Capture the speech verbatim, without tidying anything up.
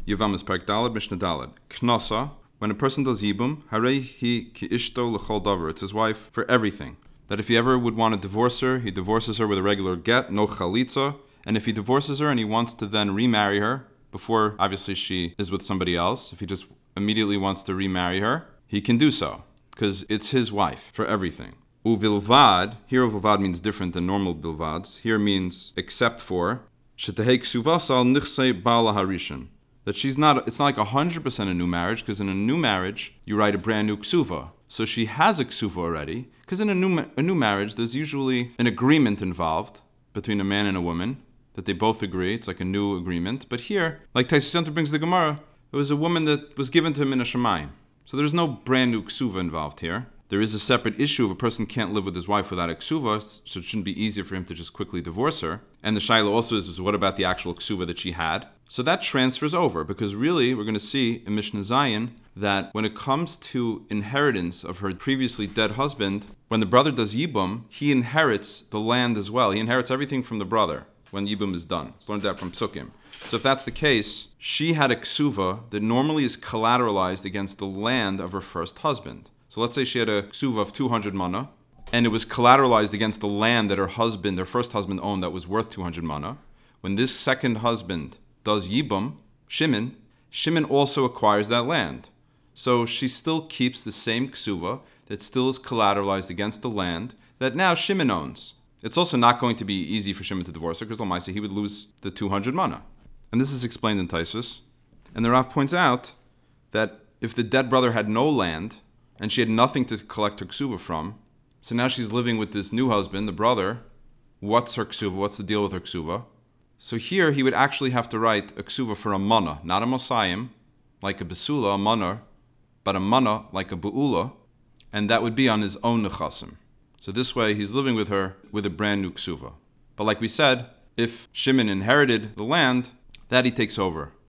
Yevamis Parak Daled Mishnah Daled. Knasa, when a person does Yibum, Harei hi ki ishto l'chol davar. It's his wife for everything. That if he ever would want to divorce her, he divorces her with a regular get, no chalitza. And if he divorces her and he wants to then remarry her, before obviously she is with somebody else, if he just immediately wants to remarry her, he can do so, because it's his wife for everything. Uvilvad, here uvilvad means different than normal bilvads. Here means except for shetehei ksuvasal nichsei bala harishon. That she's not, it's not like one hundred percent a new marriage, because in a new marriage, you write a brand new ksuva. So she has a ksuva already, because in a new a new marriage, there's usually an agreement involved between a man and a woman, that they both agree. It's like a new agreement. But here, like Taisei Center brings the Gemara, it was a woman that was given to him in a shemayim. So there's no brand new ksuva involved here. There is a separate issue of a person can't live with his wife without a ksuva, so it shouldn't be easier for him to just quickly divorce her. And the shaila also is, is what about the actual ksuva that she had? So that transfers over, because really we're going to see in Mishnah Zayin that when it comes to inheritance of her previously dead husband, when the brother does Yibum, he inherits the land as well. He inherits everything from the brother when Yibum is done. Let's learn that from Psukim. So if that's the case, she had a ksuva that normally is collateralized against the land of her first husband. So let's say she had a ksuva of two hundred mana, and it was collateralized against the land that her husband, her first husband, owned that was worth two hundred mana. When this second husband does Yibum, Shimon, Shimon also acquires that land. So she still keeps the same ksuva that still is collateralized against the land that now Shimon owns. It's also not going to be easy for Shimon to divorce her, because Lamaisa, he would lose the two hundred mana. And this is explained in Taisus. And the Rav points out that if the dead brother had no land, and she had nothing to collect her ksuva from, so now she's living with this new husband, the brother. What's her ksuva? What's the deal with her ksuva? So here he would actually have to write a ksuva for a mana, not a mosayim, like a besula, a manar, but a mana, like a bu'ula, and that would be on his own nechasim. So this way he's living with her with a brand new ksuva. But like we said, if Shimon inherited the land, that he takes over.